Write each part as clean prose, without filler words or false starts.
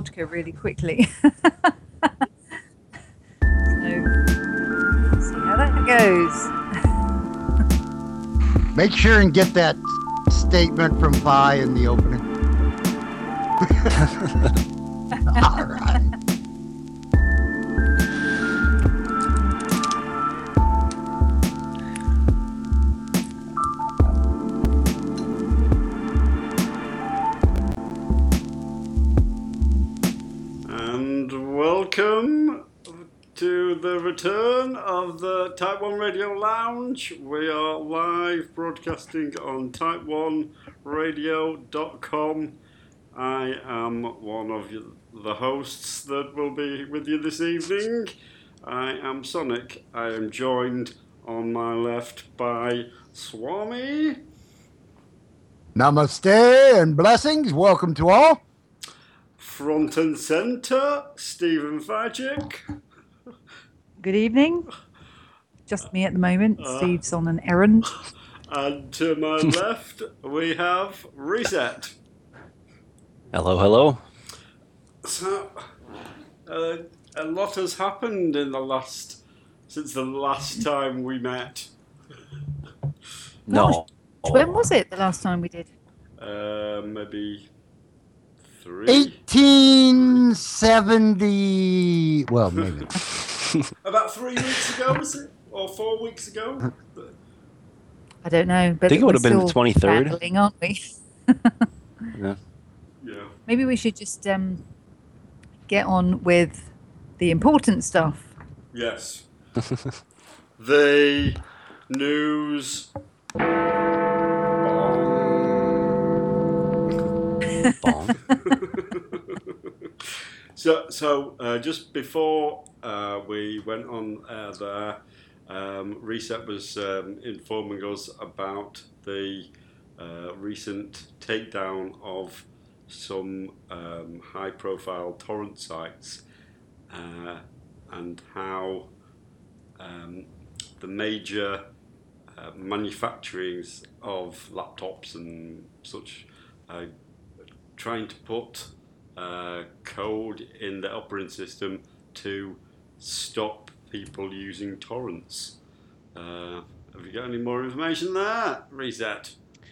vodka really quickly. So, see how that goes. Make sure and get that statement from Vi in the opening. All right. And welcome to the return of the Type 1 Radio Lounge. We are live broadcasting on type1radio.com. I am one of the hosts that will be with you this evening. I am Sonic. I am joined on my left by Swami. Namaste and blessings. Welcome to all. Front and centre, Stephen Fagic. Good evening. Just me at the moment. Steve's on an errand. And to my left, we have Reset. Hello, hello. So, a lot has happened since the last time we met. No. When was it the last time we did? Maybe 3. 1870. Well, maybe. About 3 weeks ago, was it? Or 4 weeks ago? I don't know. But I think it would have been the 23rd. Battling, aren't we? Yeah. Yeah. Maybe we should just get on with the important stuff. Yes. The news. Bong. So just before we went on there, Reset was informing us about the recent takedown of some high-profile torrent sites and how the major manufacturers of laptops and such trying to put code in the operating system to stop people using torrents. Have you got any more information there, Reset?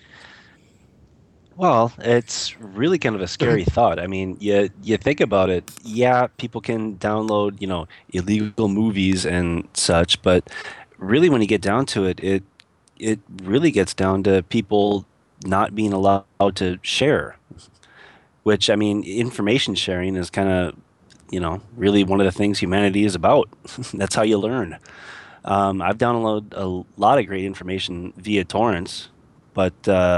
Well, it's really kind of a scary thought. I mean, you think about it. Yeah, people can download, illegal movies and such, but really, when you get down to it, it really gets down to people not being allowed to share. Which, I mean, information sharing is kind of, really one of the things humanity is about. That's how you learn. I've downloaded a lot of great information via torrents, but,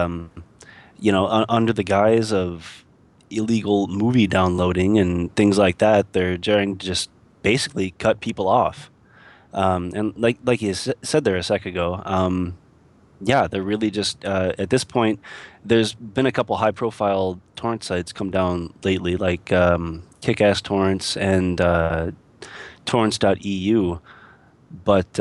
under the guise of illegal movie downloading and things like that, they're trying to just basically cut people off. And like you said there a sec ago, yeah, they're really just, at this point, there's been a couple high-profile torrent sites come down lately, like Kick-Ass Torrents and torrents.eu. But,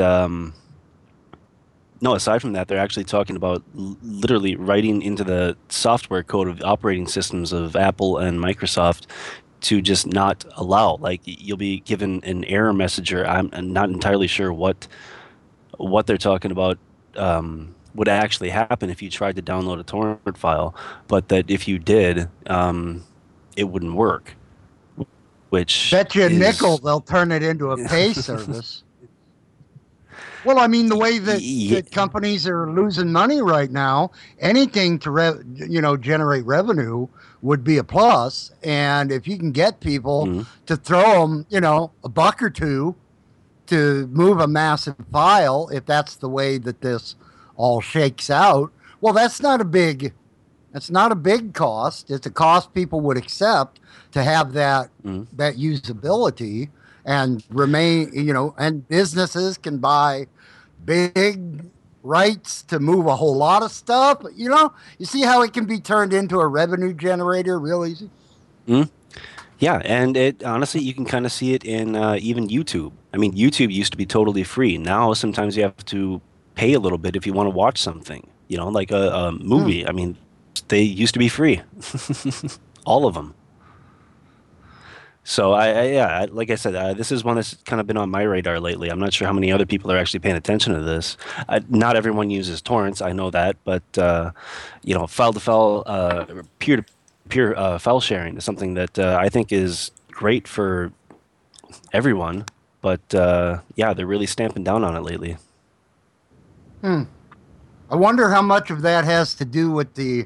no, aside from that, they're actually talking about literally writing into the software code of the operating systems of Apple and Microsoft to just not allow. Like, you'll be given an error message, or I'm not entirely sure what they're talking about would actually happen if you tried to download a torrent file, but that if you did, it wouldn't work. Which Bet you a nickel they'll turn it into a pay service. Well, I mean, the way that companies are losing money right now, anything to generate revenue would be a plus. And if you can get people to throw them, a buck or two to move a massive file, if that's the way that this all shakes out, well, that's not a big cost. It's a cost people would accept to have that usability and remain, and businesses can buy big rights to move a whole lot of stuff. You see how it can be turned into a revenue generator real easy? Yeah, and it honestly, you can kind of see it in even YouTube. I mean, YouTube used to be totally free. Now, sometimes you have to pay a little bit if you want to watch something, like a movie. I mean, they used to be free. All of them. So like I said, this is one that's kind of been on my radar lately. I'm not sure how many other people are actually paying attention to this. Not everyone uses torrents, I know that, but file to file, peer to peer file sharing is something that I think is great for everyone. But yeah, they're really stamping down on it lately. I wonder how much of that has to do with the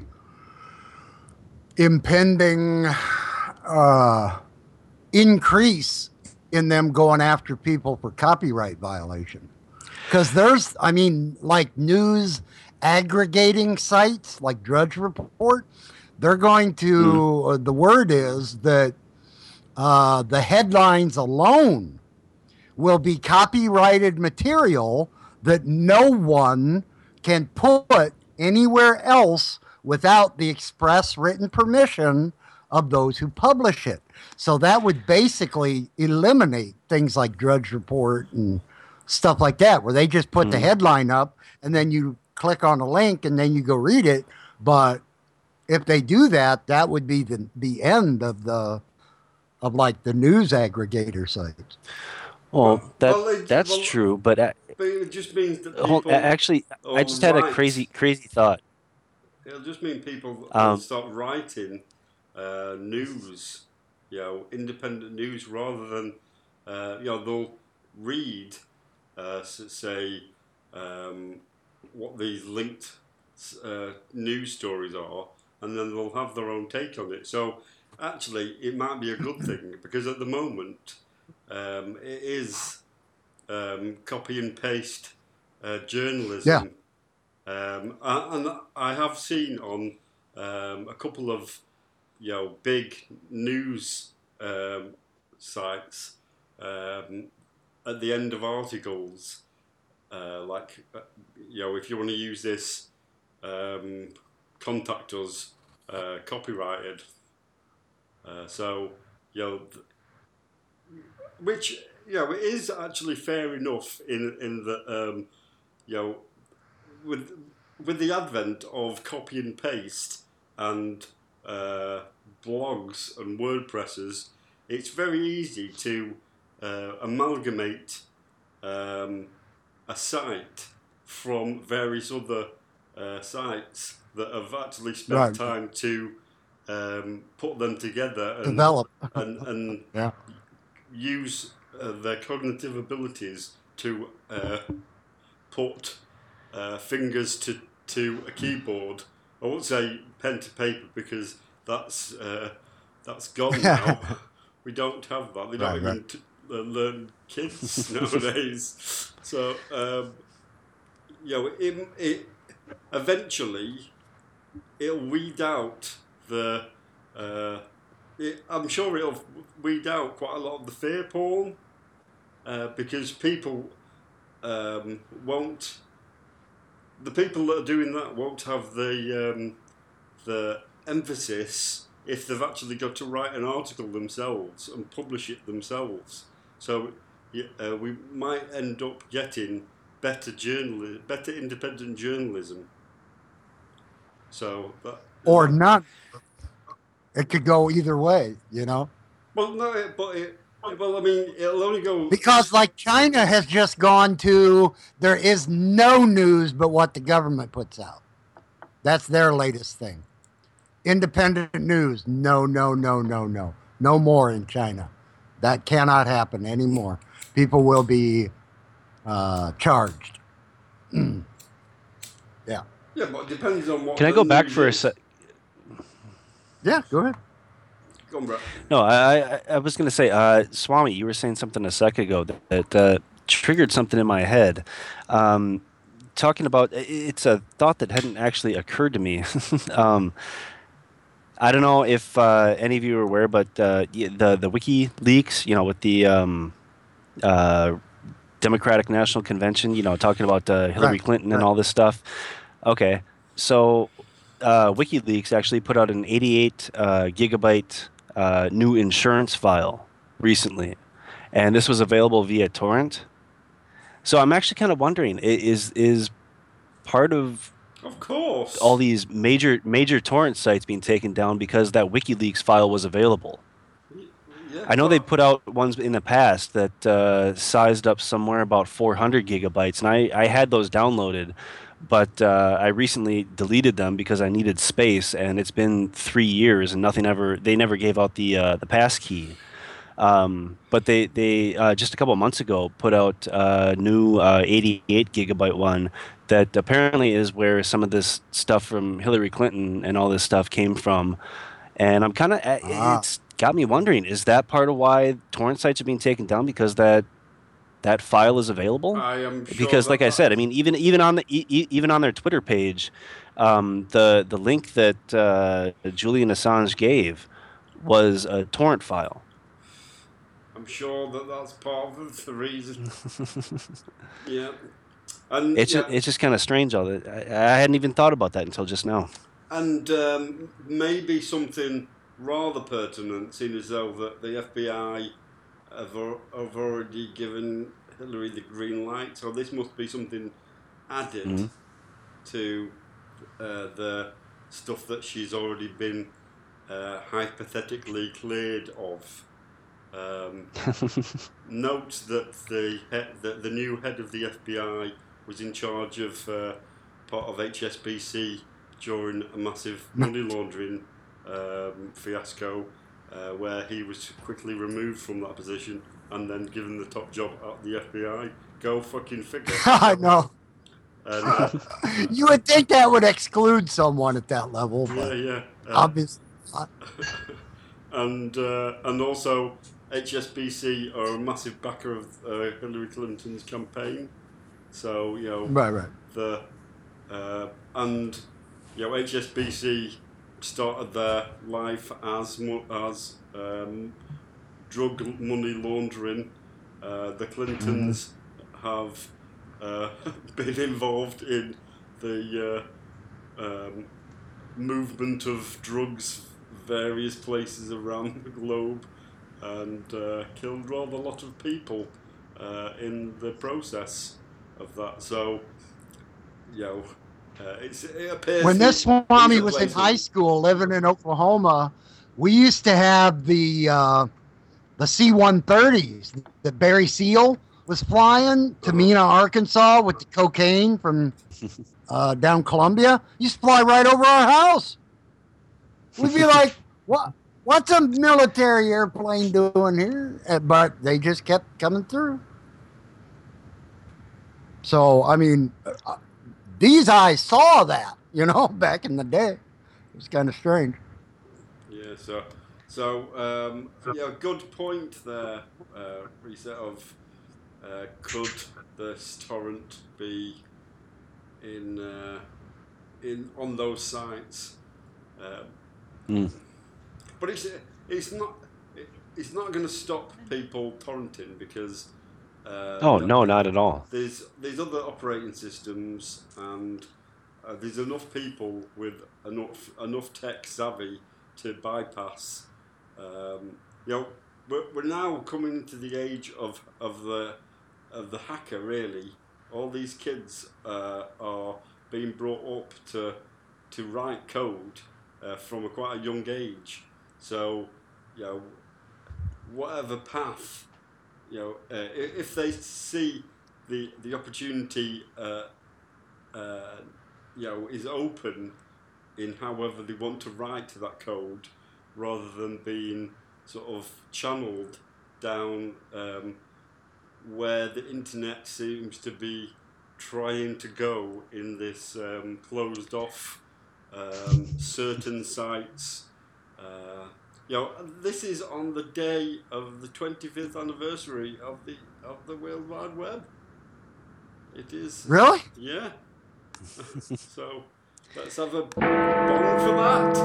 impending increase in them going after people for copyright violation. Because there's, I mean, like news aggregating sites like Drudge Report, they're going to, the word is that the headlines alone will be copyrighted material that no one can put anywhere else without the express written permission of those who publish it. So that would basically eliminate things like Drudge Report and stuff like that, where they just put the headline up and then you click on a link and then you go read it. But if they do that, that would be the end of like the news aggregator sites. Well, that's true, but it just means that people actually, I just had a crazy thought. It'll just mean people will start writing news, independent news, rather than they'll read, say, what these linked news stories are, and then they'll have their own take on it. So actually, it might be a good thing, because at the moment it is copy and paste journalism. Yeah. And I have seen on a couple of big news sites at the end of articles, if you want to use this, contact us, copyrighted. Which it is actually fair enough in that with the advent of copy and paste and blogs and WordPresses, it's very easy to amalgamate a site from various other sites that have actually spent time to put them together and develop and use their cognitive abilities to put fingers to a keyboard. I won't say pen to paper, because that's gone now. We don't have that. They don't even learn kids nowadays. So it eventually it'll weed out the. I'm sure it'll weed out quite a lot of the fear porn, because people won't. The people that are doing that won't have the emphasis if they've actually got to write an article themselves and publish it themselves. So we might end up getting better independent journalism. So or not. It could go either way, Well, no, but I mean, it'll only go because, like, China has just gone to there is no news but what the government puts out. That's their latest thing. Independent news, no more in China. That cannot happen anymore. People will be charged. Yeah. Yeah, but it depends on what. Can I go back for a sec? Yeah, go ahead. Go on, bro. No, I was going to say, Swami, you were saying something a second ago that triggered something in my head. Talking about, it's a thought that hadn't actually occurred to me. I don't know if any of you are aware, but the WikiLeaks, with the Democratic National Convention, talking about Hillary Clinton and all this stuff. Okay, so WikiLeaks actually put out an 88 gigabyte new insurance file recently, and this was available via torrent. So I'm actually kind of wondering, is part of course all these major torrent sites being taken down because that WikiLeaks file was available? Yeah, I know they put out ones in the past that sized up somewhere about 400 gigabytes, and I had those downloaded, but I recently deleted them because I needed space, and it's been 3 years and they never gave out the pass key. But they just a couple of months ago put out a new 88 gigabyte one that apparently is where some of this stuff from Hillary Clinton and all this stuff came from. And I'm kind of it's got me wondering, is that part of why torrent sites are being taken down because that file is available? I am sure Because like I said, I mean even on even on their Twitter page, the link that Julian Assange gave was a torrent file. I'm sure that's part of the reason. Yeah. And It's just kind of strange. All that I hadn't even thought about that until just now. And maybe something rather pertinent, seeing as though that the FBI have already given Hillary the green light, so this must be something added to the stuff that she's already been hypothetically cleared of. Note that the new head of the FBI was in charge of part of HSBC during a massive money laundering fiasco, where he was quickly removed from that position and then given the top job at the FBI. Go fucking figure. I know. And, You would think that would exclude someone at that level, but obviously not. And also HSBC are a massive backer of Hillary Clinton's campaign, so Right. HSBC started their life as drug money laundering. The Clintons have been involved in the movement of drugs various places around the globe and killed rather a lot of people in the process of that. So, it appears when this Swami was in high school living in Oklahoma, we used to have the C-130s that Barry Seal was flying to Mena, Arkansas with the cocaine from down Columbia. Used to fly right over our house. We'd be like, what's a military airplane doing here? But they just kept coming through. So, I mean, these eyes saw that, back in the day. It was kind of strange. Yeah, good point there, Reset, of could this torrent be in on those sites? But it's not going to stop people torrenting because no, not at all. There's other operating systems, and there's enough people with enough tech savvy to bypass. We're now coming to the age of the hacker. Really, all these kids are being brought up to write code from quite a young age. So, whatever path, if they see the opportunity, is open in however they want to write that code, rather than being sort of channeled down where the internet seems to be trying to go in this closed off certain sites. This is on the day of the 25th anniversary of the World Wide Web. It is. Really? Yeah. So let's have a bong for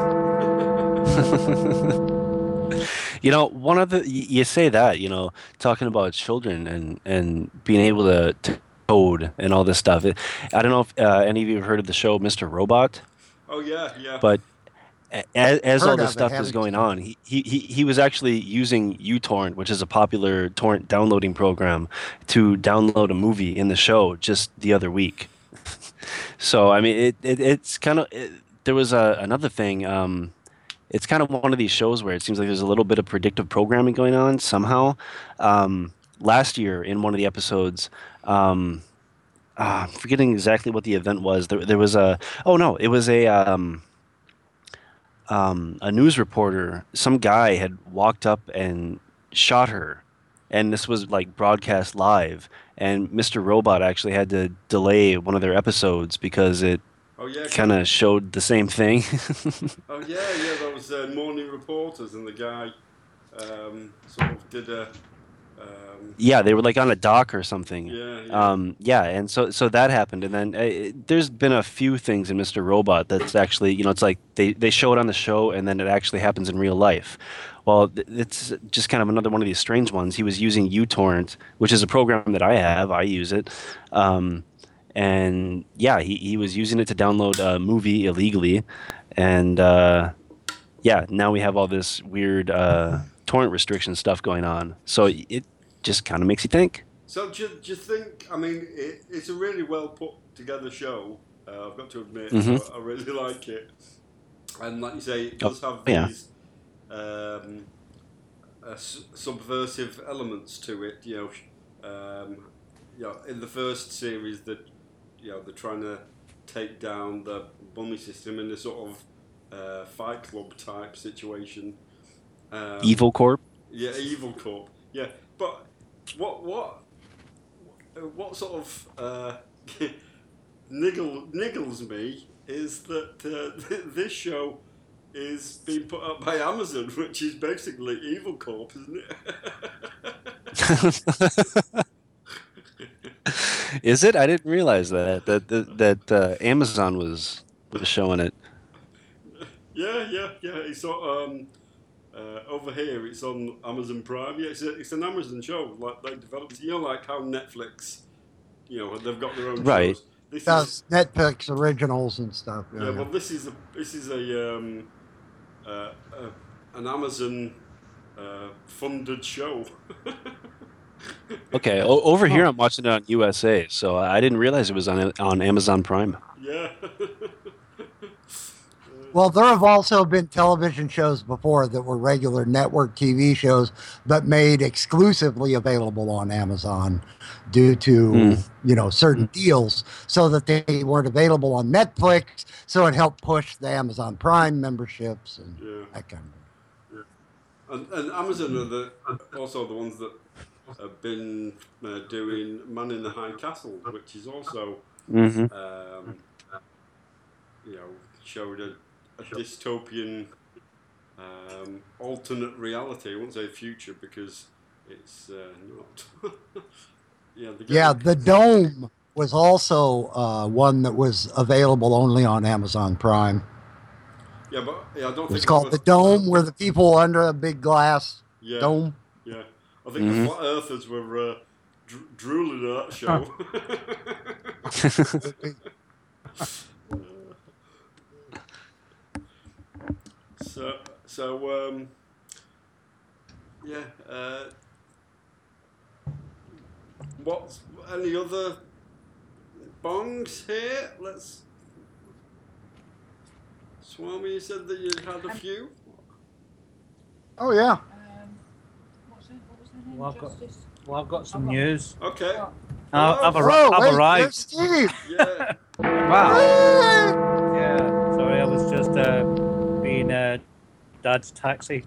that. One of you say that, talking about children and being able to code and all this stuff. I don't know if any of you have heard of the show Mr. Robot. Oh yeah. But as all this stuff is going on, he was actually using uTorrent, which is a popular torrent downloading program, to download a movie in the show just the other week. So I mean, it's kind of there was another thing. it's kind of one of these shows where it seems like there's a little bit of predictive programming going on somehow. Last year in one of the episodes, I'm forgetting exactly what the event was. There was it was a news reporter. Some guy had walked up and shot her, and this was like broadcast live. And Mr. Robot actually had to delay one of their episodes because it Oh yeah, kind of showed the same thing. oh yeah. That was morning reporters, and the guy sort of did a Yeah, they were like on a dock or something. yeah. Yeah, and so that happened, and then there's been a few things in Mr. Robot that's actually, it's like they show it on the show, and then it actually happens in real life. Well, it's just kind of another one of these strange ones. He was using uTorrent, which is a program that I have. I use it, and yeah, he was using it to download a movie illegally, and yeah, now we have all this weird torrent restriction stuff going on. So it just kind of makes you think. So do you think? I mean, it's a really well put together show. I've got to admit, I really like it. And like you say, it does have these subversive elements to it. In the first series, that they're trying to take down the bunny system in a sort of Fight Club type situation. Evil Corp. Yeah, Evil Corp. Yeah, but what sort of niggles me is that this show is being put up by Amazon, which is basically Evil Corp, isn't it? Is it? I didn't realize that Amazon was showing it. Yeah. It's over here. It's on Amazon Prime. Yeah, it's an Amazon show. Like they developed, like how Netflix, they've got their own shows. This is Netflix originals and stuff. Yeah, well, this is an Amazon funded show. Okay, over here I'm watching it on USA, so I didn't realize it was on Amazon Prime. Yeah. Well, there have also been television shows before that were regular network TV shows, but made exclusively available on Amazon due to certain deals, so that they weren't available on Netflix. So it helped push the Amazon Prime memberships and that kind of thing. Yeah. And Amazon are also the ones that have been doing Man in the High Castle, which is also showed a dystopian alternate reality. I won't say future because it's not. The Dome was also one that was available only on Amazon Prime. Yeah, but I don't think it's called The Dome, where the people under a big glass dome. Yeah, I think the flat earthers were drooling at that show. What's any other bongs here? Swami, you said that you had a few. Oh yeah. I've got some news. Okay. I've arrived. Steve. Yeah. Wow. Yeah. Sorry, I was just being Dad's taxi.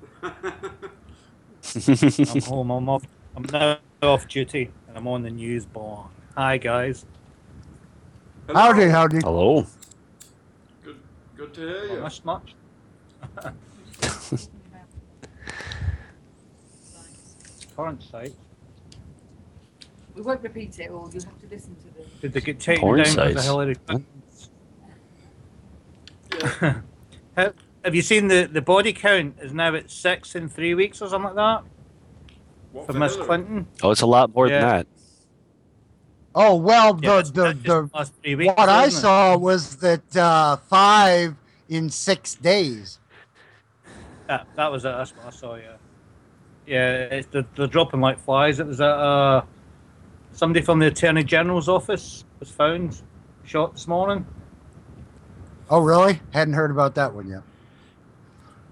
I'm home. I'm off. I'm now off duty, and I'm on the news bong. Hi guys. Howdy. Hello. Good to hear you. Much. Current site. We won't repeat it all. You'll have to listen to them. Did they get taken Porn down sites. for Hillary Clinton? Yeah. Have you seen the body count is now at 6 in 3 weeks or something like that What for Miss Hillary? Clinton? Oh, it's a lot more than that. Oh well, Yeah, it's just the last 3 weeks, what I isn't it? saw was that 5 in 6 days. That was it. That's what I saw. Yeah. They're dropping like flies. It was at somebody from the Attorney General's office was found shot this morning. Oh really? Hadn't heard about that one yet.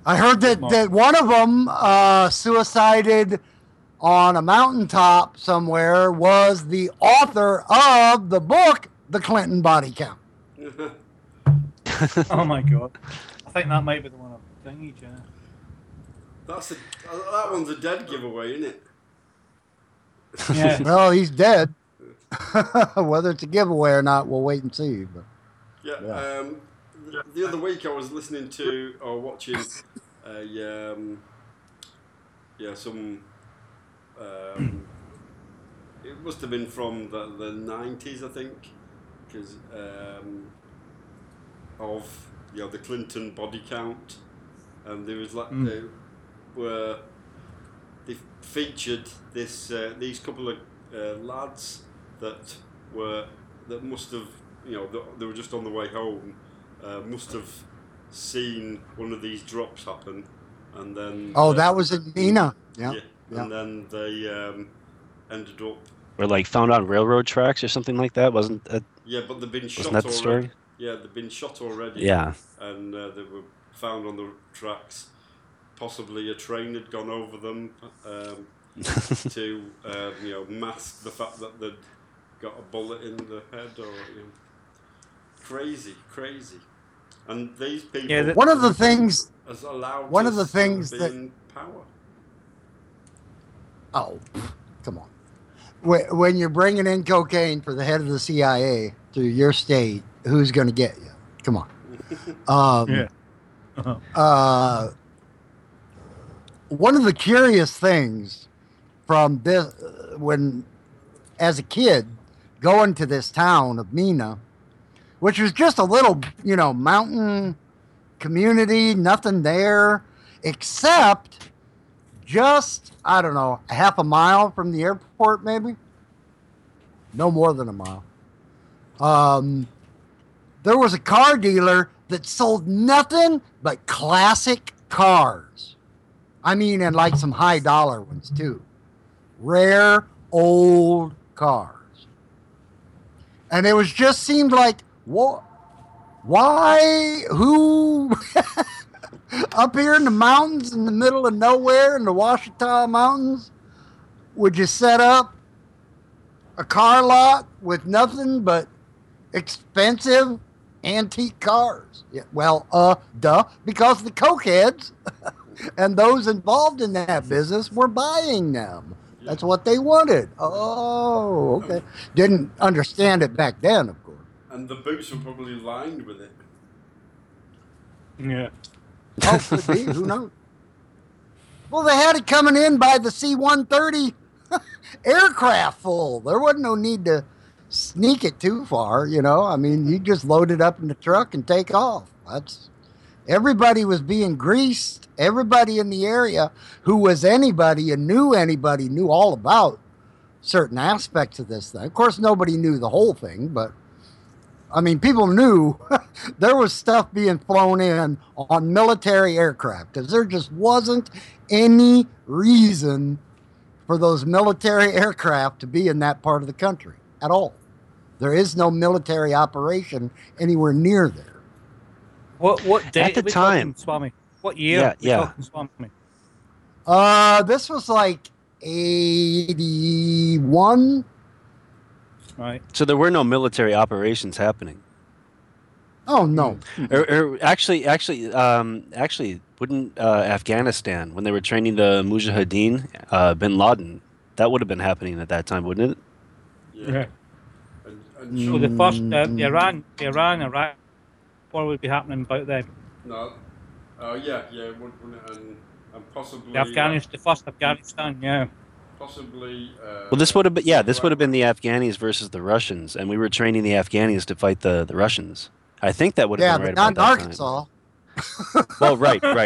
I heard that one of them suicided on a mountaintop somewhere was the author of the book, The Clinton Body Count. Oh my god! I think that might be the one I'm thinking, yeah. That one's a dead giveaway, isn't it? Yeah. Well, he's dead. Whether it's a giveaway or not, we'll wait and see. But yeah. The other week I was listening to or watching some. It must have been from the 90s, I think, because of the Clinton body count, and there was they featured these couple of lads that must have they were just on the way home, must have seen one of these drops happen, and then that was in Nina. Yeah. And then they ended up. Or like found on railroad tracks or something like that, wasn't that? Yeah, but they've been shot wasn't that the already. story? Yeah, they've been shot already. Yeah. And they were found on the tracks. Possibly a train had gone over them to mask the fact that they'd got a bullet in the head, or crazy. And these people. One of the things. Has allowed. One of the things to that. be in power. Oh, come on. When you're bringing in cocaine for the head of the CIA to your state, who's going to get you? Come on. One of the curious things from this, when as a kid going to this town of Mina, which was just a little, mountain community, nothing there except just, I don't know, half a mile from the airport, maybe. No more than a mile. There was a car dealer that sold nothing but classic cars. I mean, and like some high dollar ones too. Rare, old cars. And it was just seemed like, what? Why? Who? Up here in the mountains, in the middle of nowhere, in the Ouachita Mountains, would you set up a car lot with nothing but expensive antique cars? Yeah, well, duh, because the cokeheads and those involved in that business were buying them. That's what they wanted. Oh, okay. Didn't understand it back then, of course. And the boots were probably lined with it. Yeah. Oh, could be. Who knows? Well, they had it coming in by the C-130 aircraft full. There wasn't no need to sneak it too far, I mean, you just load it up in the truck and take off. Everybody was being greased. Everybody in the area who was anybody knew all about certain aspects of this thing. Of course, nobody knew the whole thing, but I mean, people knew there was stuff being flown in on military aircraft because there just wasn't any reason for those military aircraft to be in that part of the country at all. There is no military operation anywhere near there. What date at the time, Swami? What year? Yeah. Swami? This was like 81. Right. So there were no military operations happening. Oh no. Actually, wouldn't Afghanistan, when they were training the Mujahideen, Bin Laden, that would have been happening at that time, wouldn't it? Yeah. So the first Iran, Iraq war would be happening about then. No. Yeah, wouldn't it? And possibly The first Afghanistan, yeah. Possibly. Well, this would have been the Afghanis versus the Russians, and we were training the Afghanis to fight the Russians. I think that would have been right but not about in that Arkansas. time. Well, right. Well,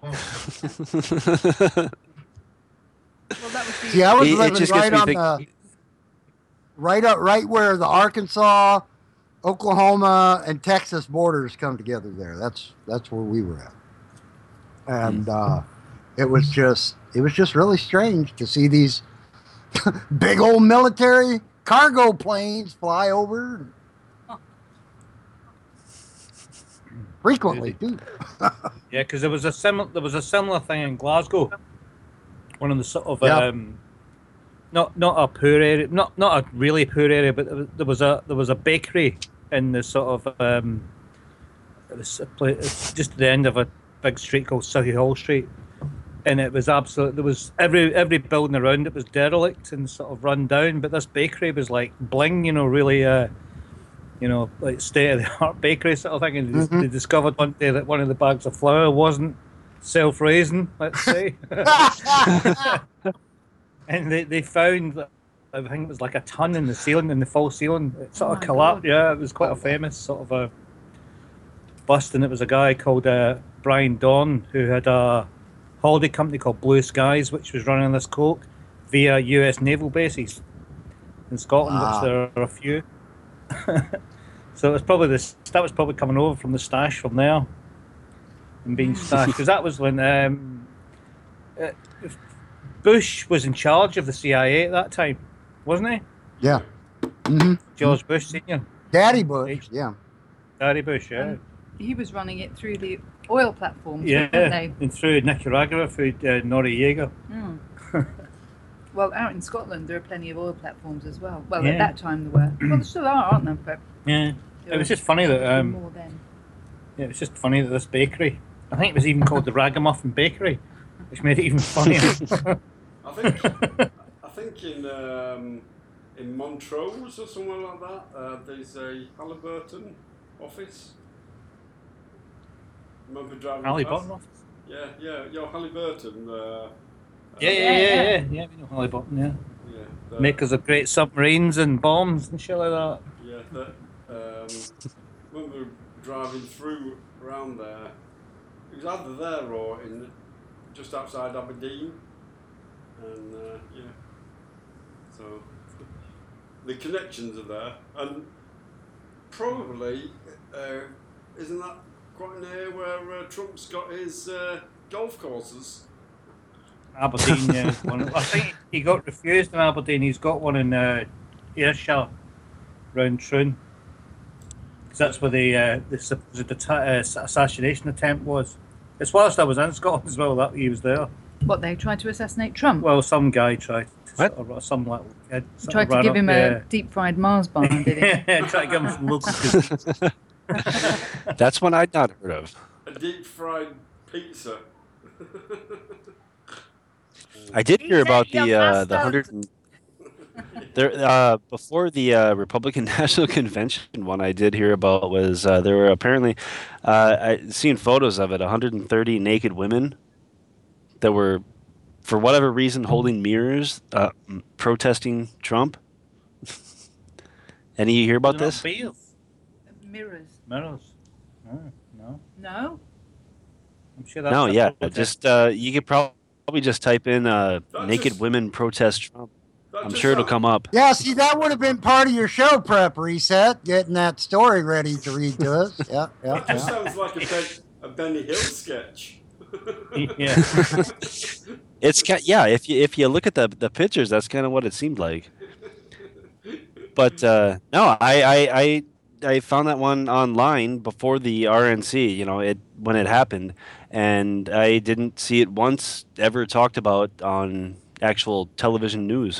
that was See, I was It living just right gets on me the right where the Arkansas, Oklahoma, and Texas borders come together. There, that's where we were at, and it was just really strange to see these big old military cargo planes fly over. frequently too. Yeah, because there was a similar thing in Glasgow. One of the sort of Yeah. not a poor area, not a really poor area, but there was a bakery in the sort of it was it's just at the end of a big street called Southie Hall Street, and it was there was every building around it was derelict and sort of run down, but this bakery was like bling, really like state of the art bakery sort of thing. And they discovered one day that one of the bags of flour wasn't self-raising, let's say. And they found that, I think it was like a ton in the ceiling, in the false ceiling. It sort of collapsed. God. Yeah, it was quite a famous sort of a bust, and it was a guy called Brian Dawn who had a holiday company called Blue Skies, which was running this coke via US naval bases in Scotland, which there are a few. So it was probably that was probably coming over from the stash from there and being stashed, because that was when Bush was in charge of the CIA at that time, wasn't he? Yeah. Mm-hmm. George Bush Senior, Daddy Bush. Yeah. Daddy Bush, yeah. He was running it through the oil platforms, Yeah, weren't they? and through Nicaragua, through Noriega. Mm. Well, out in Scotland, there are plenty of oil platforms as well. Well, Yeah. at that time there were. Well, there still are, aren't there? But Yeah, it was just funny that more then. yeah, it was just funny that this bakery, I think it was even called the Ragamuffin Bakery, which made it even funnier. I think in Montrose or somewhere like that, there's a Halliburton office. Remember driving Halliburton past? office? Yeah, Halliburton. Yeah, we know Halliburton, yeah. Yeah, Makers of great submarines and bombs and shit like that. Yeah, when we were driving through around there, it was either there or just outside Aberdeen, and so the connections are there, and probably isn't that quite near where Trump's got his golf courses? Aberdeen, yeah. I think he got refused in Aberdeen. He's got one in Ayrshire, round Troon. Because that's where the assassination attempt was. It's whilst I was in Scotland as well that he was there. What, they tried to assassinate Trump? Well, some guy tried to What? some little kid Tried to give him a deep fried Mars bar, did he? yeah, tried to give him some local cuisine. That's one I'd not heard of. A deep fried pizza. I did hear about He said, the "Your the bastard." there before the Republican National Convention one I did hear about was there were apparently I seen photos of it 130 naked women that were for whatever reason holding mirrors protesting Trump. Any you hear about They're not this? beers. Mirrors. Mirrors. Oh, no. No? I'm sure that's No, a yeah, protest. just you could probably just type in naked just- women protest Trump. That I'm just sure it'll sound- come up. Yeah, see, that would have been part of your show prep reset, getting that story ready to read to us. Yeah. That just sounds like a Benny Hill sketch. Yeah. It's yeah. If you look at the pictures, that's kind of what it seemed like. But no, I found that one online before the RNC. When it happened, and I didn't see it once ever talked about on actual television news.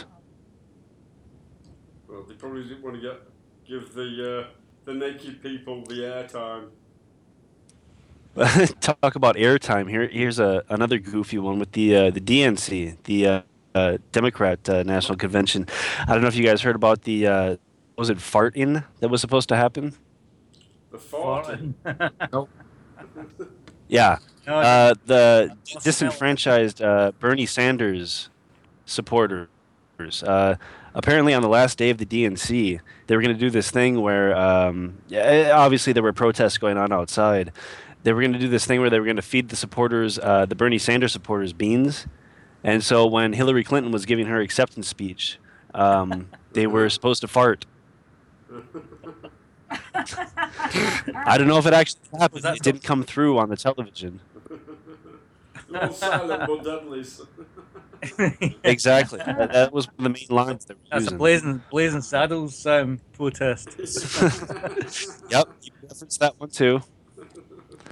Well, they probably didn't want to give the naked people the airtime. Talk about airtime. Here's another goofy one with the DNC, the Democrat National Convention. I don't know if you guys heard about the was it fart-in that was supposed to happen? The farting. Nope. Yeah, No, the What's the disenfranchised Bernie Sanders supporters. Apparently, on the last day of the DNC, they were going to do this thing where, obviously, there were protests going on outside. They were going to do this thing where they were going to feed the supporters, the Bernie Sanders supporters, beans. And so when Hillary Clinton was giving her acceptance speech, they were supposed to fart. I don't know if it actually happened. that It didn't come through on the television. Little silent but deadlies. Exactly. That was one of the main lines they were that's a using. Blazing Saddles protest. Yep, you referenced that one too.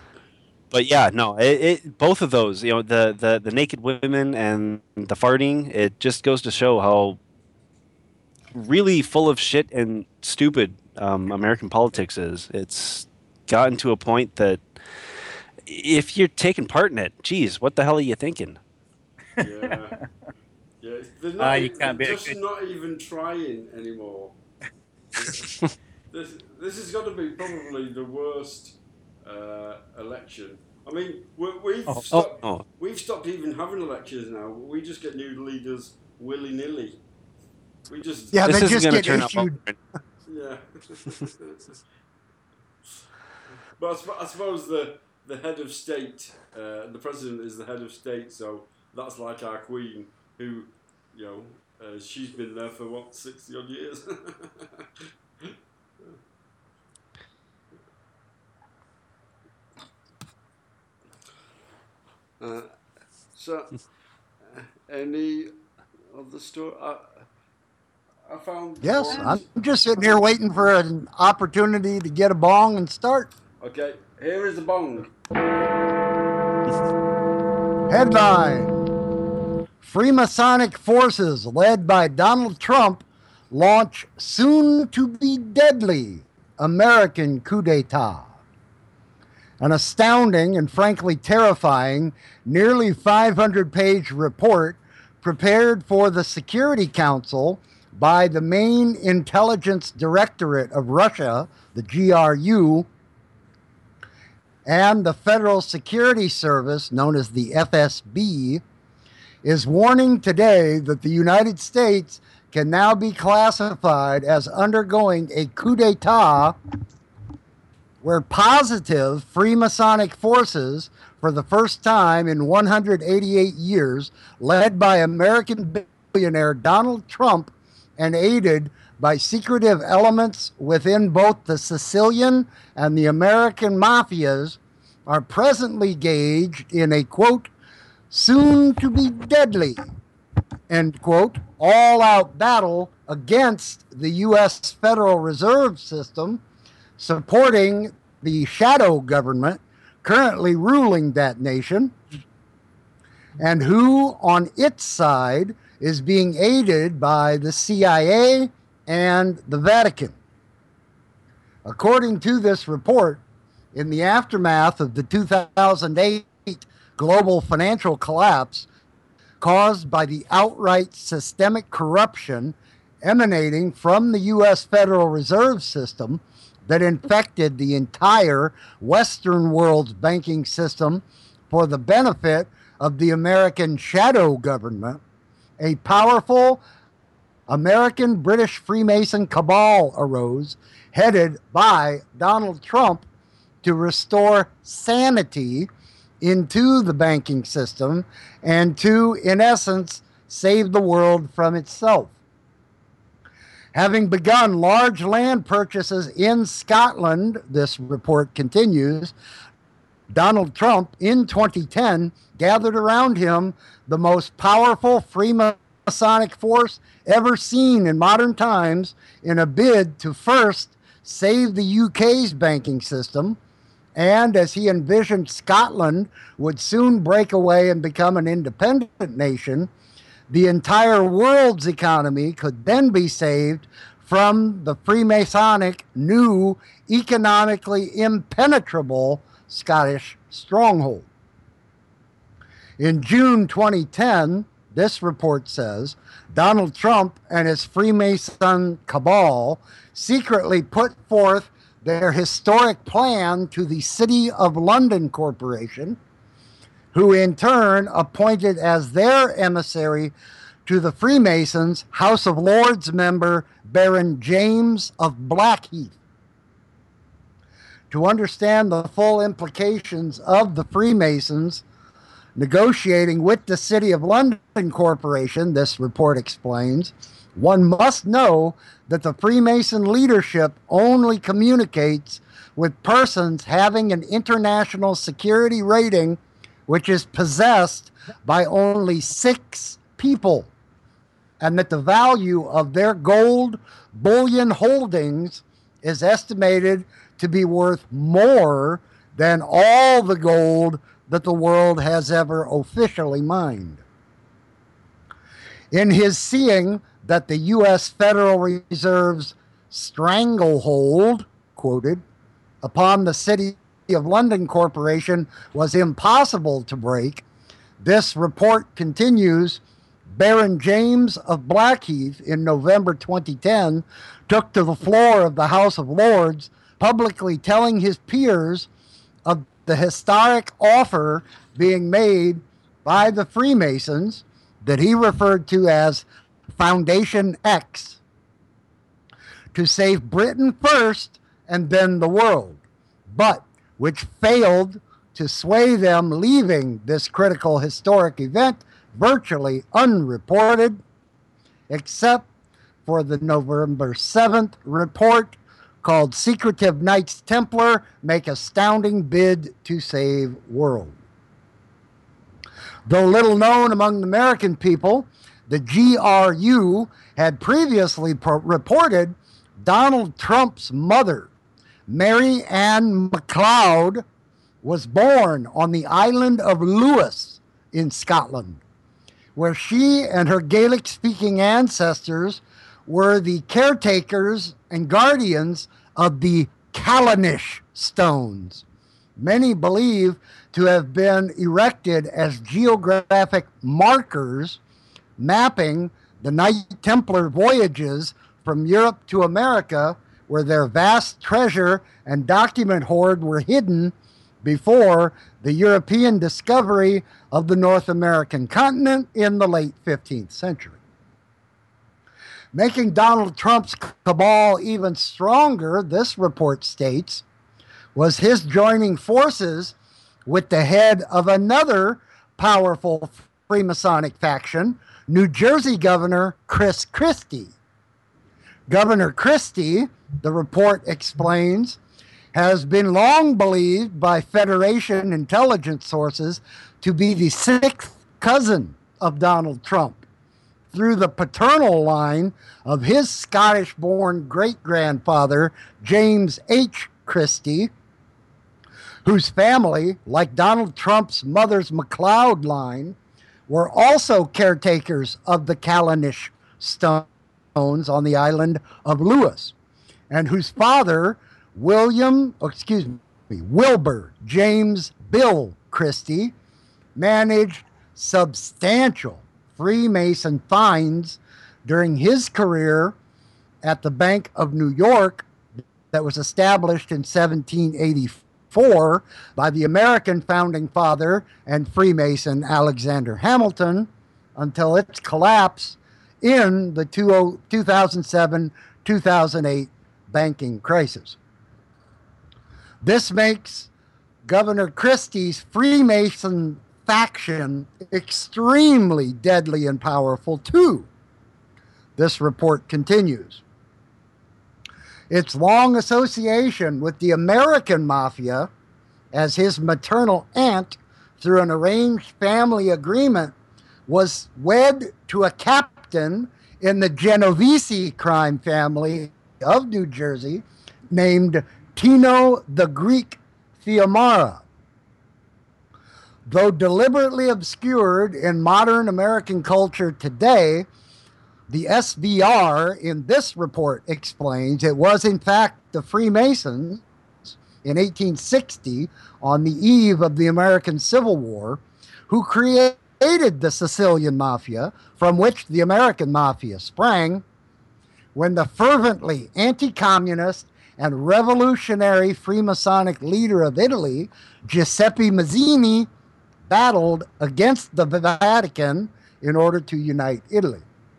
But yeah, no, both of those, the naked women and the farting, it just goes to show how really full of shit and stupid American politics is. It's gotten to a point that if you're taking part in it, geez, what the hell are you thinking? Yeah. Yeah, they're You can't be just not even trying anymore. This has got to be probably the worst election. I mean, we've stopped even having elections now. We just get new leaders willy nilly. We just Yeah, This they isn't just gonna get turn out issued. yeah. But I suppose the head of state, the president is the head of state, so that's like our queen, who, she's been there for 60 odd years. So, any of the story? I found. Yes, I'm just sitting here waiting for an opportunity to get a bong and start. Okay, here is the bong. Headline: Freemasonic forces led by Donald Trump launch soon-to-be deadly American coup d'etat. An astounding and frankly terrifying, nearly 500-page report prepared for the Security Council by the main intelligence directorate of Russia, the GRU, and the Federal Security Service, known as the FSB, is warning today that the United States can now be classified as undergoing a coup d'etat where positive Freemasonic forces, for the first time in 188 years, led by American billionaire Donald Trump and aided by secretive elements within both the Sicilian and the American mafias, are presently engaged in a, quote, soon-to-be deadly, end quote, all-out battle against the U.S. Federal Reserve System, supporting the shadow government currently ruling that nation, and who, on its side, is being aided by the CIA and the Vatican. According to this report, in the aftermath of the 2008 global financial collapse caused by the outright systemic corruption emanating from the U.S. Federal Reserve System that infected the entire Western world's banking system for the benefit of the American shadow government, a powerful American British Freemason cabal arose, headed by Donald Trump, to restore sanity into the banking system and to, in essence, save the world from itself. Having begun large land purchases in Scotland, this report continues, Donald Trump in 2010 gathered around him the most powerful Freemasonic force ever seen in modern times in a bid to first save the UK's banking system, and as he envisioned Scotland would soon break away and become an independent nation, the entire world's economy could then be saved from the Freemasonic new economically impenetrable Scottish stronghold. In June 2010, this report says, Donald Trump and his Freemason cabal secretly put forth their historic plan to the City of London Corporation, who in turn appointed as their emissary to the Freemasons House of Lords member Baron James of Blackheath. To understand the full implications of the Freemasons negotiating with the City of London Corporation, this report explains, one must know that the Freemason leadership only communicates with persons having an international security rating which is possessed by only 6 people, and that the value of their gold bullion holdings is estimated to be worth more than all the gold that the world has ever officially mined. In his seeing that the U.S. Federal Reserve's stranglehold, quoted, upon the City of London Corporation was impossible to break, this report continues. Baron James of Blackheath in November 2010 took to the floor of the House of Lords, publicly telling his peers of the historic offer being made by the Freemasons that he referred to as Foundation X to save Britain first and then the world, but which failed to sway them, leaving this critical historic event virtually unreported, except for the November 7th report called Secretive Knights Templar Make Astounding Bid to Save World. Though little known among the American people, the GRU had previously reported Donald Trump's mother, Mary Ann MacLeod, was born on the island of Lewis in Scotland, where she and her Gaelic-speaking ancestors were the caretakers and guardians of the Callanish stones, many believe to have been erected as geographic markers mapping the Knight Templar voyages from Europe to America, where their vast treasure and document hoard were hidden before the European discovery of the North American continent in the late 15th century. Making Donald Trump's cabal even stronger, this report states, was his joining forces with the head of another powerful Freemasonic faction, New Jersey Governor Chris Christie. Governor Christie, the report explains, has been long believed by Federation intelligence sources to be the sixth cousin of Donald Trump, through the paternal line of his Scottish-born great-grandfather, James H. Christie, whose family, like Donald Trump's mother's MacLeod line, were also caretakers of the Callanish stones on the island of Lewis, and whose father, Wilbur James Bill Christie, managed substantial Freemason finds during his career at the Bank of New York that was established in 1784 by the American founding father and Freemason Alexander Hamilton until its collapse in the 2007-2008 banking crisis. This makes Governor Christie's Freemason faction extremely deadly and powerful too. This report continues. Its long association with the American Mafia as his maternal aunt through an arranged family agreement was wed to a captain in the Genovese crime family of New Jersey named Tino the Greek Fiumara. Though deliberately obscured in modern American culture today, the SVR in this report explains it was in fact the Freemasons in 1860, on the eve of the American Civil War, who created the Sicilian Mafia, from which the American Mafia sprang, when the fervently anti-communist and revolutionary Freemasonic leader of Italy, Giuseppe Mazzini, battled against the Vatican in order to unite Italy.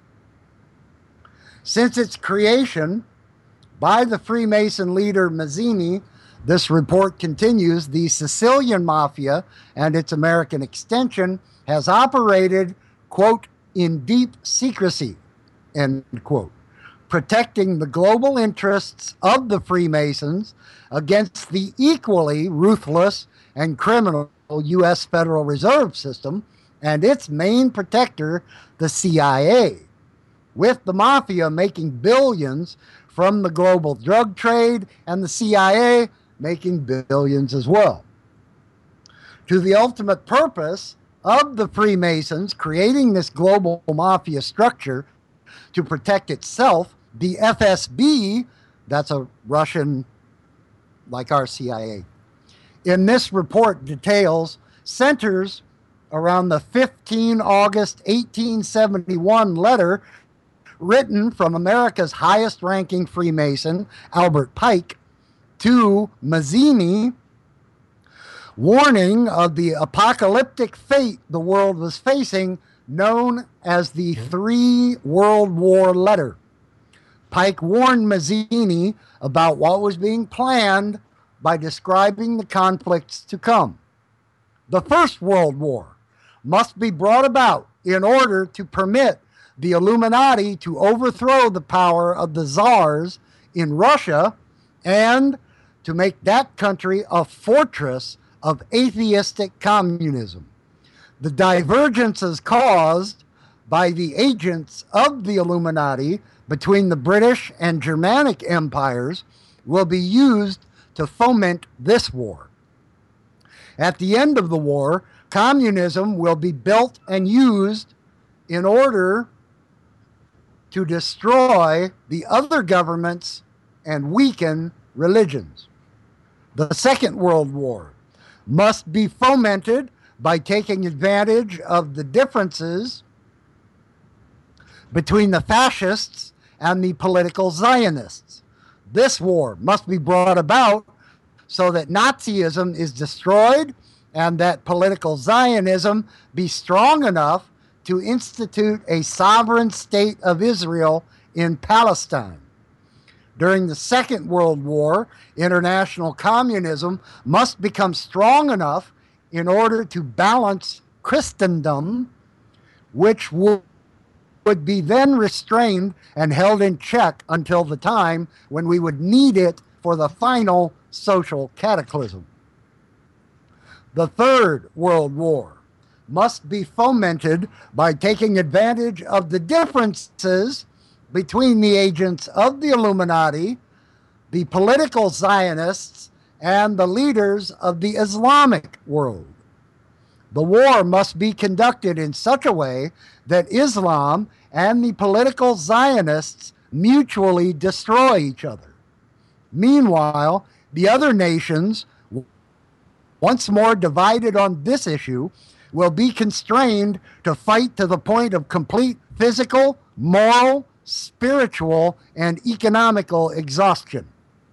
Since its creation by the Freemason leader Mazzini, this report continues, the Sicilian Mafia and its American extension has operated, quote, in deep secrecy, end quote, protecting the global interests of the Freemasons against the equally ruthless and criminal U.S. Federal Reserve System and its main protector, the CIA, with the Mafia making billions from the global drug trade and the CIA making billions as well. to the ultimate purpose of the Freemasons creating this global mafia structure to protect itself, the FSB, that's a Russian like our CIA, in this report details centers around the 15 August 1871 letter written from America's highest ranking Freemason, Albert Pike, to Mazzini, warning of the apocalyptic fate the world was facing, known as the Three World War Letter. Pike warned Mazzini about what was being planned by describing the conflicts to come. The First World War must be brought about in order to permit the Illuminati to overthrow the power of the czars in Russia and to make that country a fortress of atheistic communism. The divergences caused by the agents of the Illuminati between the British and Germanic empires will be used to foment this war. At the end of the war, communism will be built and used in order to destroy the other governments and weaken religions. The Second World War must be fomented by taking advantage of the differences between the fascists and the political Zionists. This war must be brought about so that Nazism is destroyed and that political Zionism be strong enough to institute a sovereign state of Israel in Palestine. During the Second World War, international communism must become strong enough in order to balance Christendom, which would be then restrained and held in check until the time when we would need it for the final social cataclysm. The Third World War must be fomented by taking advantage of the differences between the agents of the Illuminati, the political Zionists, and the leaders of the Islamic world. The war must be conducted in such a way that Islam and the political Zionists mutually destroy each other. Meanwhile, the other nations, once more divided on this issue, will be constrained to fight to the point of complete physical, moral, spiritual, and economical exhaustion.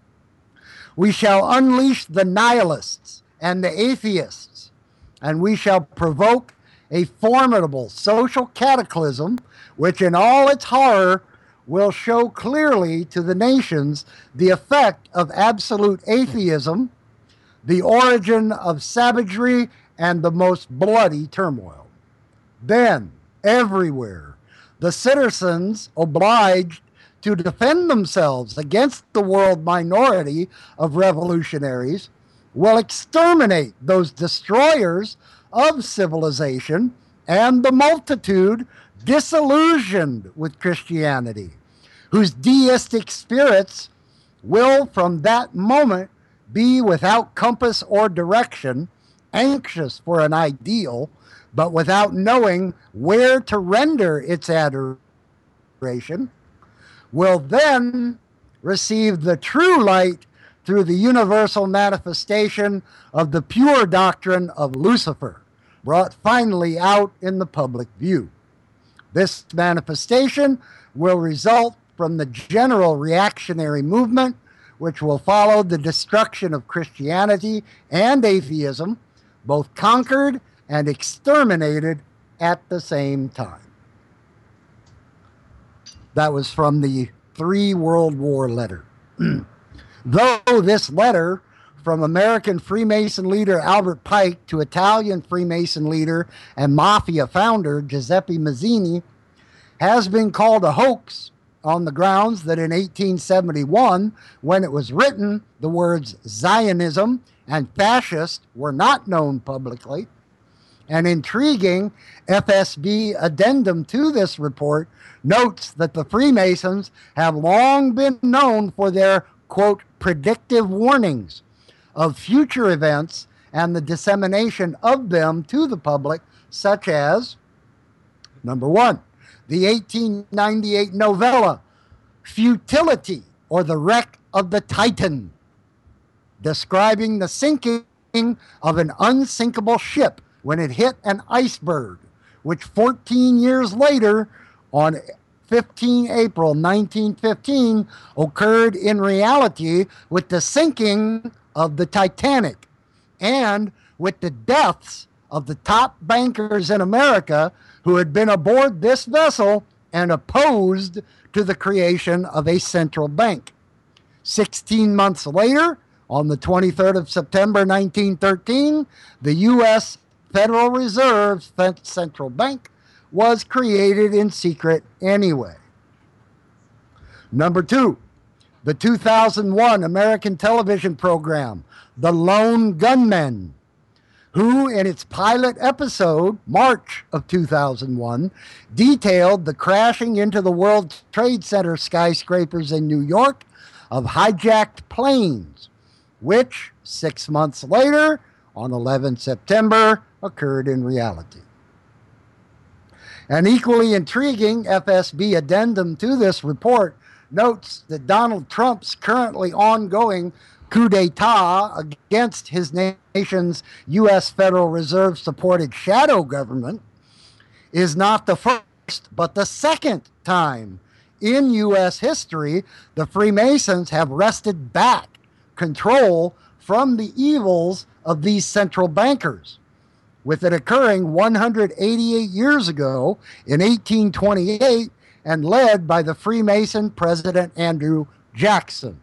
We shall unleash the nihilists and the atheists, and we shall provoke a formidable social cataclysm which in all its horror will show clearly to the nations the effect of absolute atheism, the origin of savagery, and the most bloody turmoil. Then, everywhere, the citizens obliged to defend themselves against the world minority of revolutionaries will exterminate those destroyers of civilization and the multitude disillusioned with Christianity, whose deistic spirits will from that moment be without compass or direction, anxious for an ideal, but without knowing where to render its adoration, will then receive the true light through the universal manifestation of the pure doctrine of Lucifer, brought finally out in the public view. This manifestation will result from the general reactionary movement, which will follow the destruction of Christianity and atheism, both conquered and exterminated at the same time. That was from the Three World War letter. Though this letter from American Freemason leader Albert Pike to Italian Freemason leader and Mafia founder Giuseppe Mazzini has been called a hoax on the grounds that in 1871, when it was written, the words Zionism and fascist were not known publicly. An intriguing FSB addendum to this report notes that the Freemasons have long been known for their, quote, predictive warnings of future events and the dissemination of them to the public, such as, number one, the 1898 novella, Futility, or the Wreck of the Titan, describing the sinking of an unsinkable ship when it hit an iceberg, which 14 years later, on 15 April 1915, occurred in reality with the sinking of the Titanic and with the deaths of the top bankers in America who had been aboard this vessel and opposed to the creation of a central bank. 16 months later, on the 23rd of September 1913, the U.S. Federal Reserve Central Bank was created in secret anyway. Number two, the 2001 American television program, The Lone Gunmen, who in its pilot episode, March of 2001, detailed the crashing into the World Trade Center skyscrapers in New York of hijacked planes, which 6 months later, on 11 September, occurred in reality. An equally intriguing FSB addendum to this report notes that Donald Trump's currently ongoing coup d'etat against his nation's U.S. Federal Reserve-supported shadow government is not the first, but the second time in U.S. history the Freemasons have wrested back control from the evils of these central bankers, with it occurring 188 years ago in 1828 and led by the Freemason President Andrew Jackson.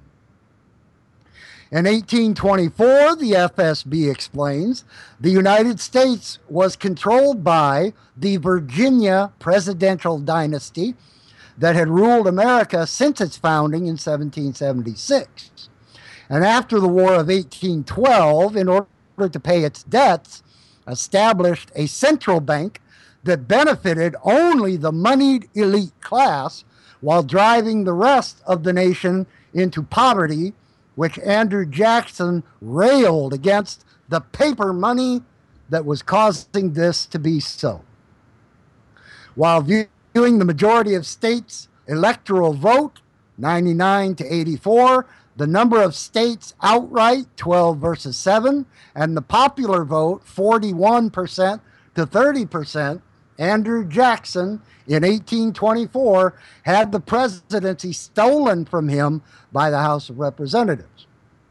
In 1824, the FSB explains, the United States was controlled by the Virginia presidential dynasty that had ruled America since its founding in 1776. And after the War of 1812, in order to pay its debts, established a central bank that benefited only the moneyed elite class while driving the rest of the nation into poverty, which Andrew Jackson railed against the paper money that was causing this to be so. While viewing the majority of states' electoral vote, 99 to 84, the number of states outright, 12 versus 7, and the popular vote, 41% to 30%, Andrew Jackson in 1824 had the presidency stolen from him by the House of Representatives.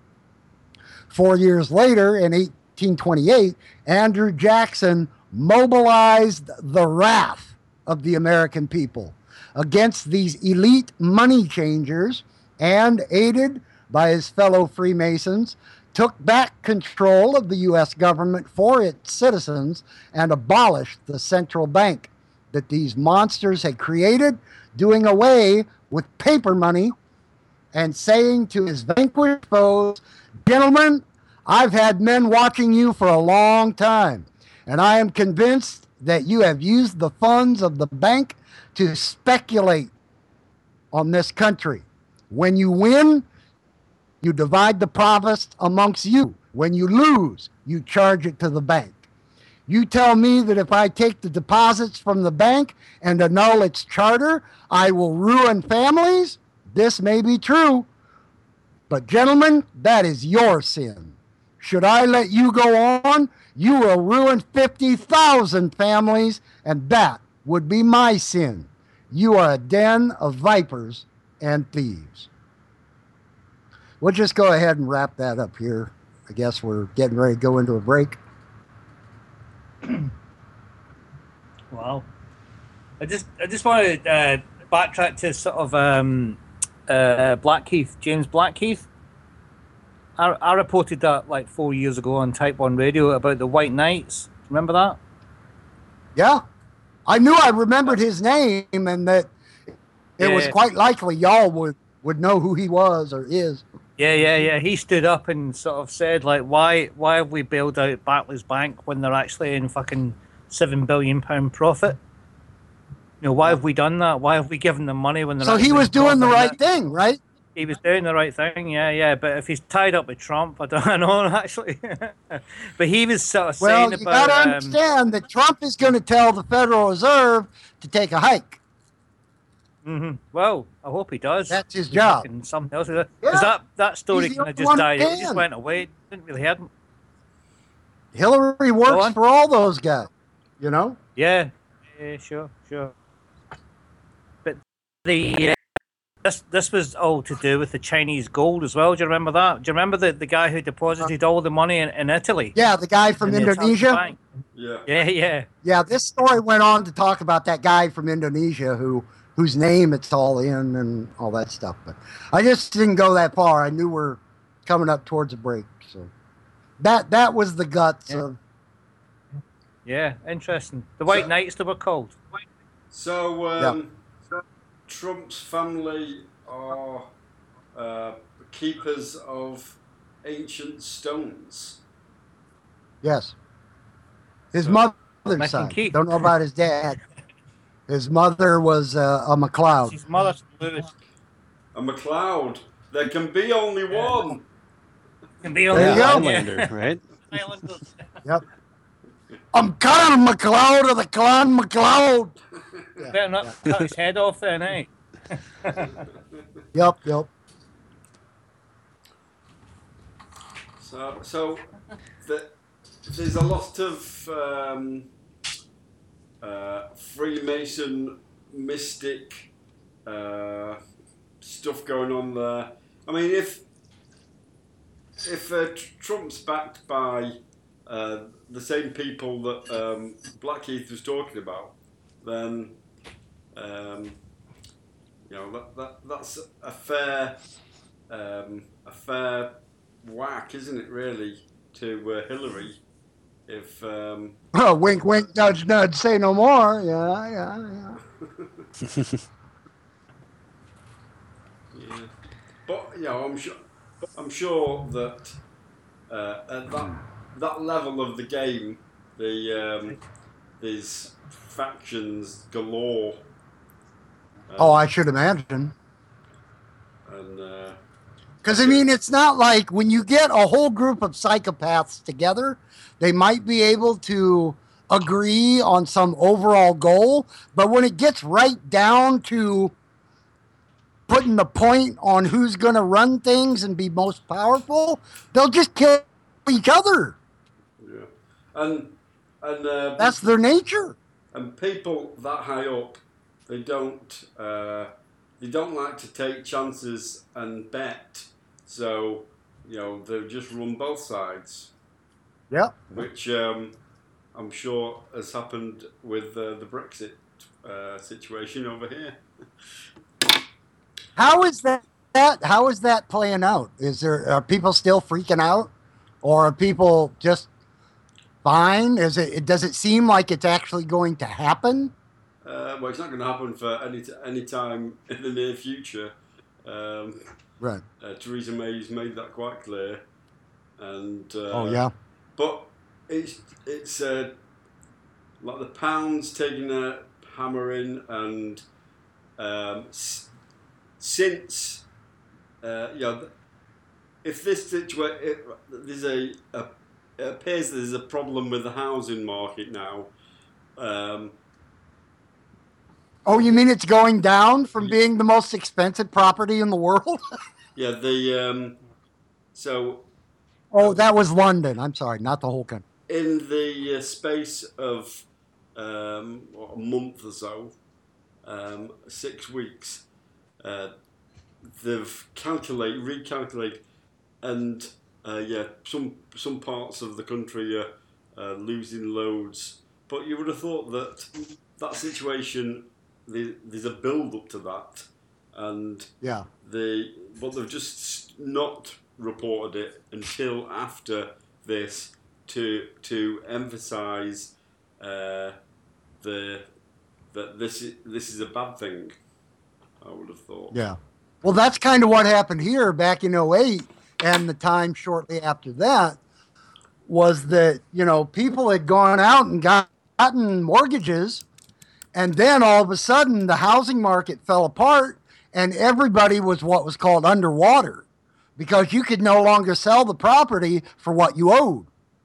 4 years later, in 1828, Andrew Jackson mobilized the wrath of the American people against these elite money changers and, aided by his fellow Freemasons, took back control of the U.S. government for its citizens and abolished the central bank that these monsters had created, doing away with paper money and saying to his vanquished foes, gentlemen, I've had men watching you for a long time, and I am convinced that you have used the funds of the bank to speculate on this country. When you win, you divide the profits amongst you. When you lose, you charge it to the bank. You tell me that if I take the deposits from the bank and annul its charter, I will ruin families? This may be true. But gentlemen, that is your sin. Should I let you go on, you will ruin 50,000 families, and that would be my sin. You are a den of vipers and thieves. We'll just go ahead and wrap that up here. I guess we're getting ready to go into a break. Wow. I just want to backtrack to sort of Blackheath, James Blackheath. I reported that like 4 years ago on Type 1 Radio about the White Knights. Remember that? Yeah. I knew I remembered his name and that it was quite likely y'all would know who he was or is. Yeah. He stood up and sort of said, like, why have we bailed out Barclays Bank when they're actually in fucking £7 billion profit? You know, why have we done that? Why have we given them money when they're So he was doing the right thing, right? he was doing the right thing. Yeah. But if he's tied up with Trump, I don't know actually. But he was sort of saying Well, you about. got to understand that Trump is going to tell the Federal Reserve to take a hike. Well, I hope he does. That's his job. And something else. Because that story He's the kind of only just one who died. It just can. went away. Didn't really hear him. Hillary Go works on. for all those guys, you know? Yeah, sure. But the this was all to do with the Chinese gold as well. Do you remember that? Do you remember the guy who deposited all the money in Italy? Yeah, the guy from In the Italian Indonesia. bank? Yeah. Yeah. Yeah, this story went on to talk about that guy from Indonesia whose name it's all in and all that stuff. But I just didn't go that far. I knew we're coming up towards a break. So that was the guts of. Yeah, interesting. The White Knights, they were called. So, Trump's family are keepers of ancient stones. Yes. His So- mother's Mac side. and Keith. Don't know about his dad. His mother was a McLeod. His mother's Lewis. A MacLeod. There can be only one. Can be There you go. Highlander, right? Islanders. Yep. I'm Colin McLeod of the Clan McLeod. Better not cut his head off then, eh? Yep. So there's a lot of Freemason mystic stuff going on there. I mean, if Trump's backed by the same people that Blackheath was talking about, then that's a fair whack, isn't it? Really, to Hillary. If Oh, wink, wink, nudge, nudge. Say no more. Yeah. yeah, but I'm sure that at that level of the game, there's factions galore. Oh, I should imagine. And Because, I mean, it's not like when you get a whole group of psychopaths together, they might be able to agree on some overall goal. But when it gets right down to putting the point on who's going to run things and be most powerful, they'll just kill each other. yeah, and That's their nature. and people that high up, they don't like to take chances and bet. So they'll just run both sides. Yep. Which I'm sure has happened with the Brexit situation over here. How is that? How is that playing out? Are people still freaking out, or are people just fine? Does it seem like it's actually going to happen? Well, it's not going to happen for any time in the near future. Right. Theresa May's made that quite clear, and Oh yeah. but it's like the pound's taking a hammering, and since if this situation, it appears there's a problem with the housing market now. Oh, you mean it's going down from being the most expensive property in the world? Yeah, so Oh, that was London. I'm sorry, not the whole country. in the space of a month or so, 6 weeks, they've recalculate, and some parts of the country are losing loads. But you would have thought that situation, there's a build up to that, and Yeah. but they've just not reported it until after this to emphasise that this is a bad thing. I would have thought. Yeah. Well, that's kind of what happened here back in '08, and the time shortly after that was that, people had gone out and gotten mortgages, and then all of a sudden the housing market fell apart, and everybody was what was called underwater because you could no longer sell the property for what you owed.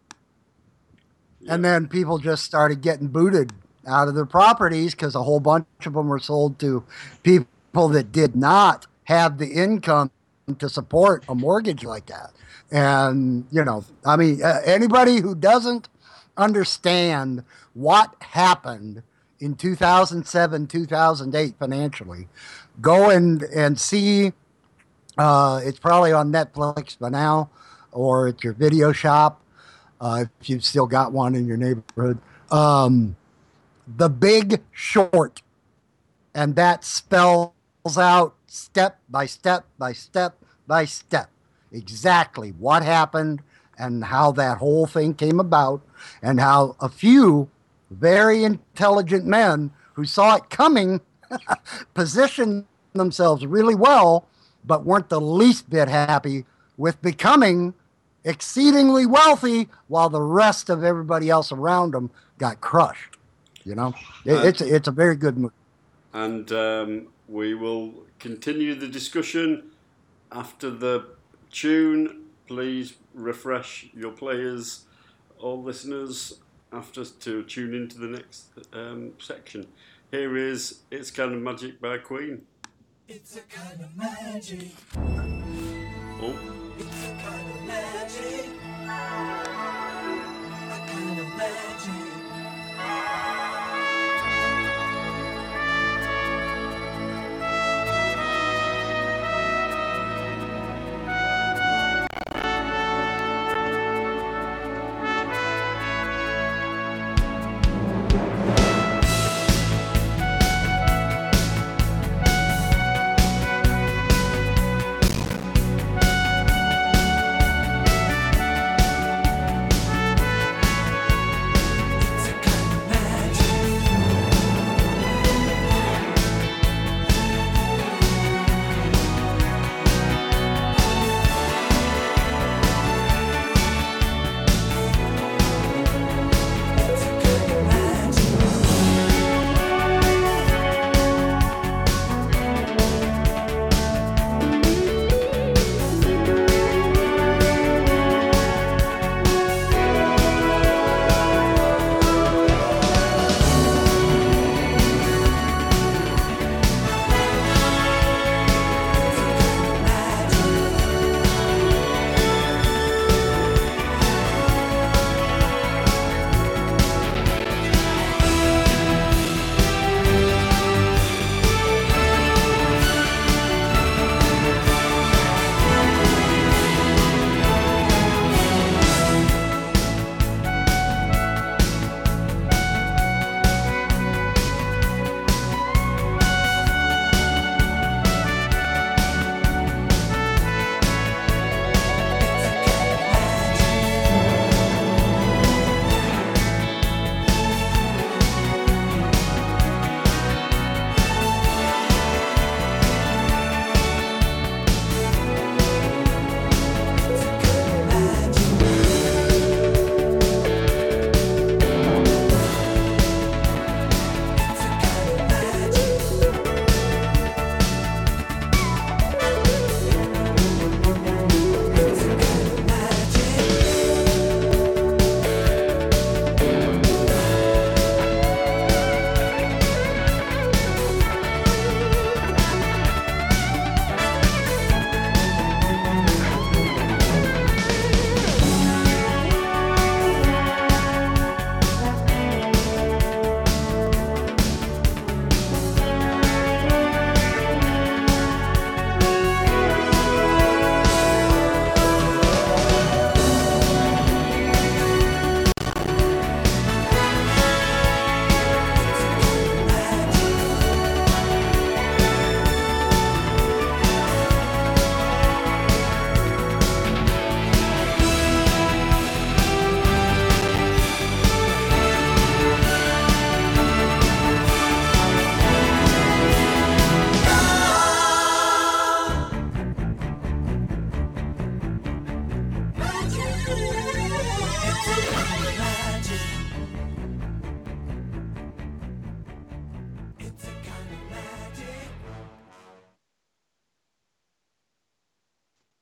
And then people just started getting booted out of their properties because a whole bunch of them were sold to people that did not have the income to support a mortgage like that. And, anybody who doesn't understand what happened in 2007, 2008 financially, go and see, it's probably on Netflix by now, or at your video shop, if you've still got one in your neighborhood. The Big Short. And that spells out step by step by step by step exactly what happened and how that whole thing came about, and how a few very intelligent men who saw it coming positioned themselves really well, but weren't the least bit happy with becoming exceedingly wealthy while the rest of everybody else around them got crushed. It's a very good movie. And we will continue the discussion after the tune. Please refresh your players or listeners after to tune into the next section. Here is It's Kind of Magic by Queen. It's a kind of magic. Oh. It's a kind of magic. A kind of magic.